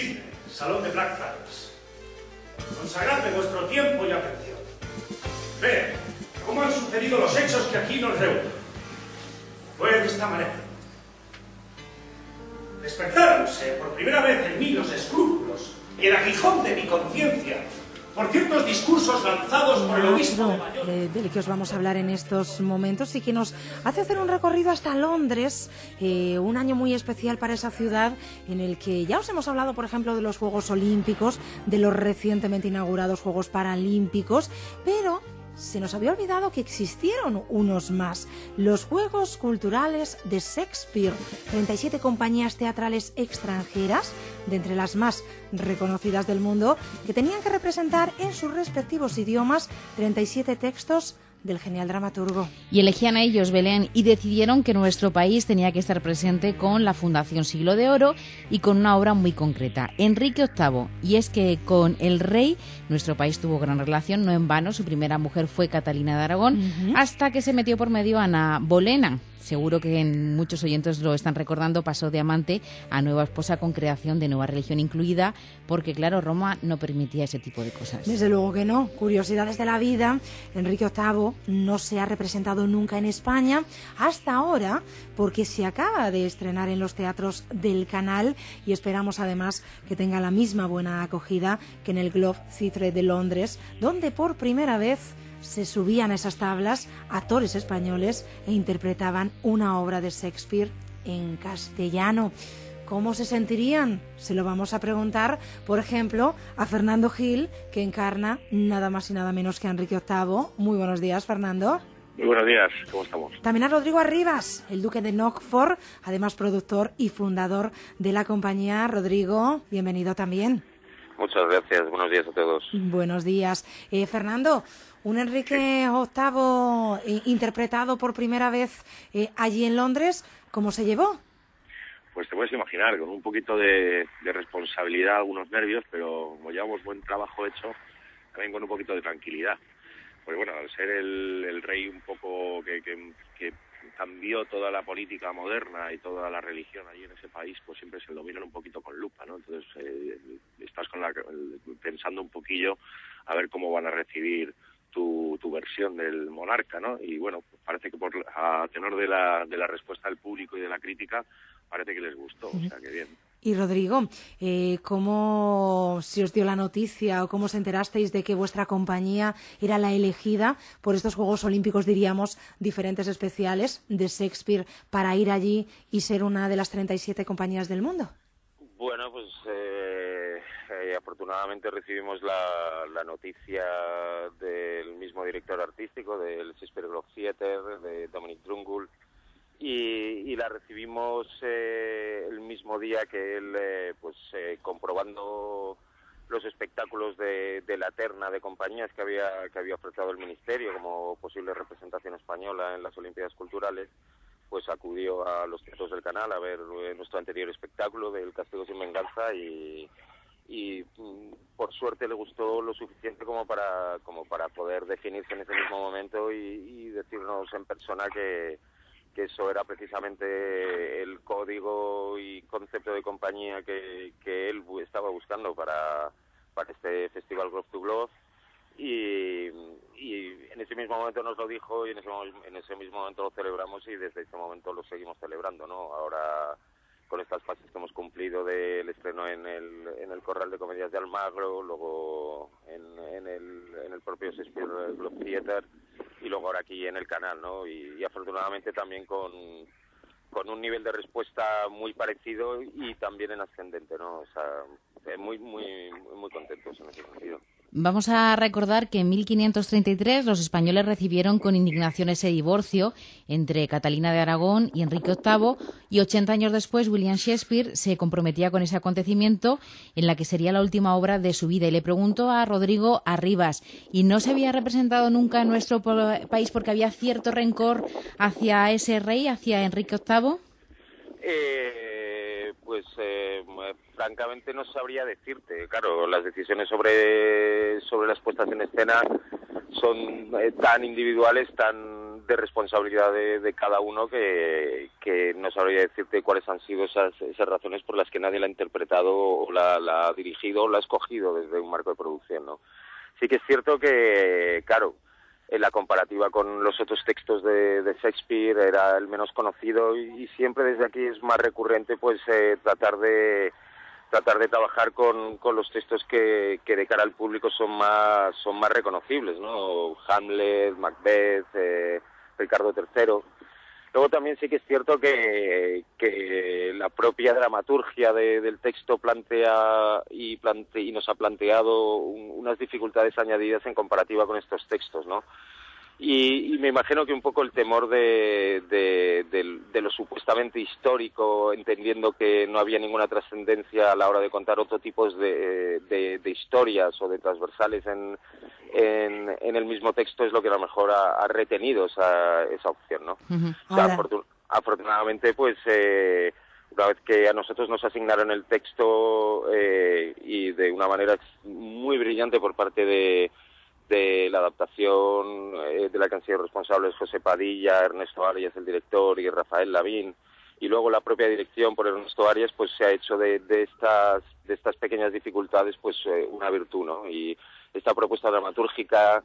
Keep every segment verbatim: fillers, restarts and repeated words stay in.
Insigne Salón de Blackfriars. Consagradme vuestro tiempo y atención. Vean cómo han sucedido los hechos que aquí nos reúnen. Fue de esta manera. Despertáronse por primera vez en mí los escrúpulos y el aguijón de mi conciencia por ciertos discursos lanzados por el obispo de Bayona. Eh, del que os vamos a hablar en estos momentos y que nos hace hacer un recorrido hasta Londres, eh, un año muy especial para esa ciudad en el que ya os hemos hablado, por ejemplo, de los Juegos Olímpicos, de los recientemente inaugurados Juegos Paralímpicos, pero se nos había olvidado que existieron unos más, los Juegos Culturales de Shakespeare, treinta y siete compañías teatrales extranjeras, de entre las más reconocidas del mundo, que tenían que representar en sus respectivos idiomas treinta y siete textos del genial dramaturgo. Y elegían a ellos, Belén, y decidieron que nuestro país tenía que estar presente con la Fundación Siglo de Oro y con una obra muy concreta, Enrique octavo. Y es que con el rey nuestro país tuvo gran relación, no en vano, su primera mujer fue Catalina de Aragón, uh-huh. hasta que se metió por medio Ana Bolena. Seguro que en muchos oyentes lo están recordando, pasó de amante a nueva esposa con creación de nueva religión incluida, porque claro, Roma no permitía ese tipo de cosas. Desde luego que no. Curiosidades de la vida, Enrique octavo no se ha representado nunca en España hasta ahora, porque se acaba de estrenar en los teatros del canal y esperamos además que tenga la misma buena acogida que en el Globe Theatre de Londres, donde por primera vez se subían a esas tablas actores españoles e interpretaban una obra de Shakespeare en castellano. ¿Cómo se sentirían? Se lo vamos a preguntar, por ejemplo, a Fernando Gil, que encarna nada más y nada menos que a Enrique octavo. Muy buenos días, Fernando. Muy buenos días, ¿cómo estamos? También a Rodrigo Arribas, el duque de Knockford, además productor y fundador de la compañía. Rodrigo, bienvenido también. Muchas gracias, buenos días a todos. Buenos días. Eh, Fernando, un Enrique octavo eh, interpretado por primera vez eh, allí en Londres, ¿cómo se llevó? Pues te puedes imaginar, con un poquito de, de responsabilidad, algunos nervios, pero como llevamos buen trabajo hecho, también con un poquito de tranquilidad. Porque bueno, al ser el, el rey un poco que, que, que cambió toda la política moderna y toda la religión allí en ese país, pues siempre se lo miran un poquito con lupa, ¿no? Entonces eh, estás con la, pensando un poquillo a ver cómo van a recibir tu, tu versión del monarca, ¿no? Y bueno, pues parece que por a tenor de la, de la respuesta del público y de la crítica, parece que les gustó, o sea que bien. Y Rodrigo, eh, ¿cómo se os dio la noticia o cómo os enterasteis de que vuestra compañía era la elegida por estos Juegos Olímpicos, diríamos, diferentes especiales de Shakespeare para ir allí y ser una de las treinta y siete compañías del mundo? Bueno, pues eh, eh, afortunadamente recibimos la, la noticia del mismo director artístico del Shakespeare Globe Theatre, de Dominic Drungle, y, y la recibimos eh, el mismo día que él, eh, pues eh, comprobando los espectáculos de, de la terna de compañías que había que había ofrecido el Ministerio como posible representación española en las Olimpiadas Culturales, pues acudió a los teatros del canal a ver eh, nuestro anterior espectáculo del Castigo sin Venganza y, y por suerte le gustó lo suficiente como para como para poder definirse en ese mismo momento y, y decirnos en persona que que eso era precisamente el código y concepto de compañía que, que él estaba buscando para, para este Festival Globe to Globe y, y en ese mismo momento nos lo dijo y en ese, en ese mismo momento lo celebramos y desde ese momento lo seguimos celebrando, ¿no? Ahora con estas fases que hemos cumplido del estreno en el, en el Corral de Comedias de Almagro, luego en, en, el, en el propio Shakespeare Globe Theatre y luego ahora aquí en el canal, ¿no? Y, y afortunadamente también con, con un nivel de respuesta muy parecido y también en ascendente, ¿no? O sea, muy, muy, muy contentos en ese sentido. Vamos a recordar que en mil quinientos treinta y tres los españoles recibieron con indignación ese divorcio entre Catalina de Aragón y Enrique octavo y ochenta años después William Shakespeare se comprometía con ese acontecimiento en la que sería la última obra de su vida. Y le pregunto a Rodrigo Arribas, ¿y no se había representado nunca en nuestro país porque había cierto rencor hacia ese rey, hacia Enrique octavo? Eh, pues eh, francamente no sabría decirte. Claro, las decisiones sobre sobre las puestas en escena son eh, tan individuales, tan de responsabilidad de, de cada uno que, que no sabría decirte cuáles han sido esas, esas razones por las que nadie la ha interpretado o la, la ha dirigido o la ha escogido desde un marco de producción, ¿no? Sí que es cierto que, claro, en la comparativa con los otros textos de, de Shakespeare era el menos conocido y, y siempre desde aquí es más recurrente pues eh, tratar de tratar de trabajar con, con los textos que, que de cara al público son más son más reconocibles, ¿no? Hamlet, Macbeth, eh, Ricardo tercero. Luego también sí que es cierto que, que la propia dramaturgia de, del texto plantea y, plante, y nos ha planteado un, unas dificultades añadidas en comparativa con estos textos, ¿no? Y, y me imagino que un poco el temor de, de, de, de lo supuestamente histórico, entendiendo que no había ninguna trascendencia a la hora de contar otro tipo de, de, de historias o de transversales en, en, en el mismo texto, es lo que a lo mejor ha, ha retenido esa, esa opción, ¿no? Uh-huh. O sea, afortun- afortunadamente, pues... Eh, una vez que a nosotros nos asignaron el texto eh, y de una manera muy brillante por parte de, de la adaptación eh, de la que han sido responsables José Padilla, Ernesto Arias, el director, y Rafael Lavín, y luego la propia dirección por Ernesto Arias, pues se ha hecho de, de estas de estas pequeñas dificultades pues eh, una virtud, ¿no? Y esta propuesta dramatúrgica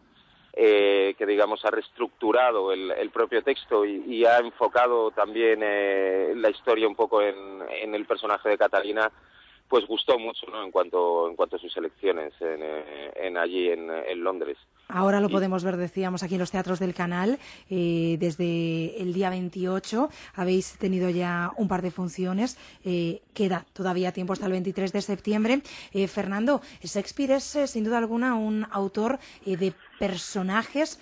Eh, que digamos ha reestructurado el, el propio texto y, y ha enfocado también eh, la historia un poco en, en el personaje de Catalina, pues gustó mucho, ¿no? En cuanto en cuanto a sus elecciones en, en allí en, en Londres. Ahora lo Y... podemos ver, decíamos, aquí en los teatros del canal. Eh, desde el día veintiocho habéis tenido ya un par de funciones. Eh, queda todavía tiempo hasta el veintitrés de septiembre. Eh, Fernando, Shakespeare es eh, sin duda alguna un autor eh, de personajes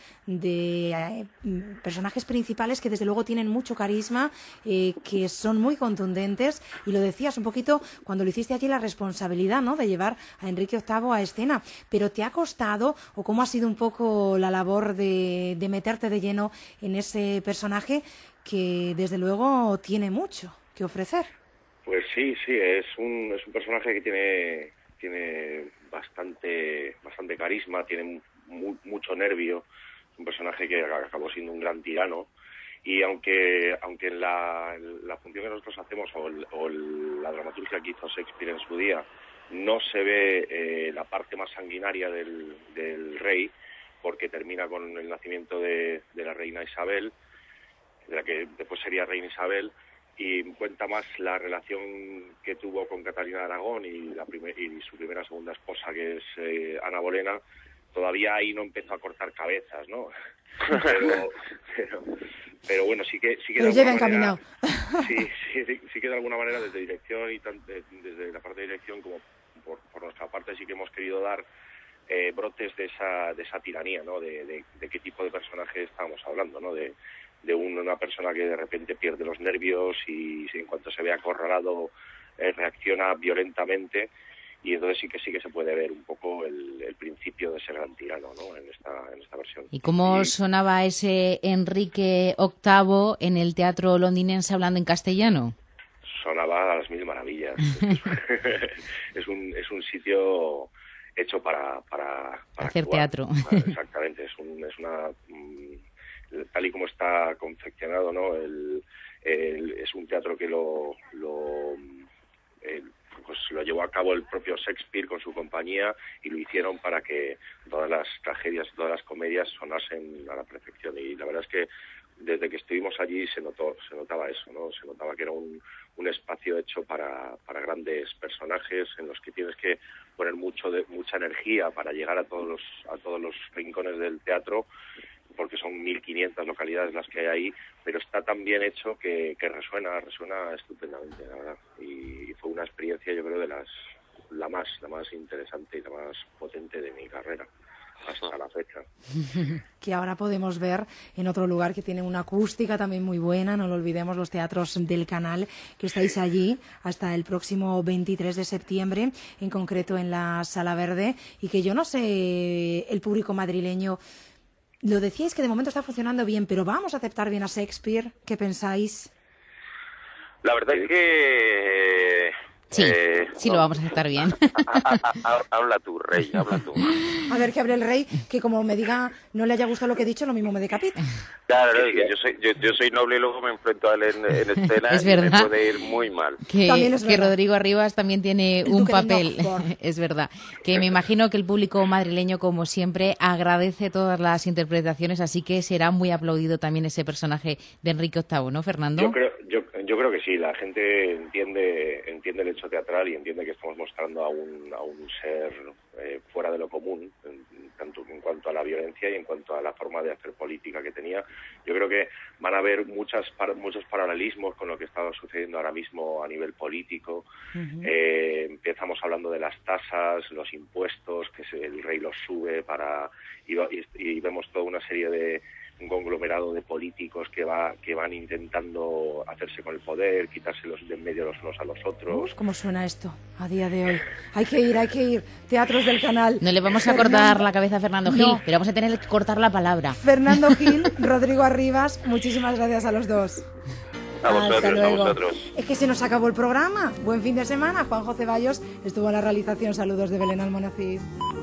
de eh, personajes principales que desde luego tienen mucho carisma, eh, que son muy contundentes, y lo decías un poquito cuando lo hiciste aquí, la responsabilidad, ¿no?, de llevar a Enrique octavo a escena. Pero ¿te ha costado, o cómo ha sido un poco la labor de, de meterte de lleno en ese personaje que desde luego tiene mucho que ofrecer? Pues sí, sí, es un, es un personaje que tiene, tiene bastante, bastante carisma, tiene mu, mucho nervio, es un personaje que acabó siendo un gran tirano, y aunque aunque en la, la función que nosotros hacemos o, el, o el, la dramaturgia que hizo Shakespeare en su día no se ve eh, la parte más sanguinaria del, del rey, porque termina con el nacimiento de, de la reina Isabel, de la que después sería reina Isabel, y cuenta más la relación que tuvo con Catalina de Aragón y, la primer, y su primera segunda esposa, que es eh, Ana Bolena. Todavía ahí no empezó a cortar cabezas, ¿no? Pero, pero, pero bueno, sí que sí que pero de llega alguna encaminado. manera, sí, sí, sí, sí que de alguna manera desde dirección y tan, desde la parte de dirección como por, por nuestra parte sí que hemos querido dar eh, brotes de esa de esa tiranía, ¿no? De, de, de qué tipo de personaje estábamos hablando, ¿no? De de una persona que de repente pierde los nervios y en cuanto se ve acorralado eh, reacciona violentamente, y entonces sí que sí que se puede ver un poco el, el principio de ese gran tirano, ¿no?, en esta en esta versión. ¿Y cómo y... sonaba ese Enrique octavo en el teatro londinense hablando en castellano? Sonaba a las mil maravillas. es un es un sitio hecho para para, para hacer actuar. Teatro. Exactamente, es un es una tal y como está confeccionado, ¿no? El, el, es un teatro que lo, lo el, pues lo llevó a cabo el propio Shakespeare con su compañía, y lo hicieron para que todas las tragedias y todas las comedias sonasen a la perfección. Y la verdad es que desde que estuvimos allí se notó, se notaba eso, ¿no? Se notaba que era un, un espacio hecho para, para grandes personajes en los que tienes que poner mucho de, mucha energía para llegar a todos los, a todos los rincones del teatro, porque son mil quinientas localidades las que hay ahí, pero está tan bien hecho que, que resuena, resuena estupendamente, la verdad. Y fue una experiencia, yo creo, de las la más, la más interesante y la más potente de mi carrera hasta la fecha. Que ahora podemos ver en otro lugar que tiene una acústica también muy buena, no lo olvidemos, los teatros del canal, que estáis allí hasta el próximo veintitrés de septiembre, en concreto en la Sala Verde, y que yo no sé, el público madrileño, lo decíais que de momento está funcionando bien, pero ¿vamos a aceptar bien a Shakespeare? ¿Qué pensáis? La verdad es que Sí, Eh, sí lo vamos a aceptar bien. Habla tú, rey, habla tú. A ver, que hable el rey, que como me diga no le haya gustado lo que he dicho, lo mismo me decapita. Claro, no, que yo soy, yo, yo soy noble y luego me enfrento a él en, en escena Es y verdad. me puede ir muy mal. Que, También es que verdad. Rodrigo Arribas también tiene El un duque de papel, Norfolk. es verdad. Que me imagino que el público madrileño, como siempre, agradece todas las interpretaciones, así que será muy aplaudido también ese personaje de Enrique octavo, ¿no, Fernando? Yo creo, yo, yo creo que sí, la gente entiende entiende el hecho teatral y entiende que estamos mostrando a un, a un ser eh, fuera de lo común, en, tanto en cuanto a la violencia y en cuanto a la forma de hacer política que tenía. Yo creo que van a haber muchas par, muchos paralelismos con lo que está sucediendo ahora mismo a nivel político. Uh-huh. Eh, empezamos hablando de las tasas, los impuestos, que se, el rey los sube para y, y, y vemos toda una serie de un conglomerado de políticos que va que van intentando hacerse con el poder, quitárselos de en medio los unos a los otros. Uf, ¿cómo suena esto a día de hoy? Hay que ir, hay que ir. Teatros del Canal. No le vamos a Fernando... cortar la cabeza a Fernando Gil, no. pero vamos a tener que cortar la palabra. Fernando Gil, Rodrigo Arribas, muchísimas gracias a los dos. A vosotros, Hasta luego. a vosotros. Es que se nos acabó el programa. Buen fin de semana. Juanjo Ceballos estuvo en la realización. Saludos de Belén Almonacid.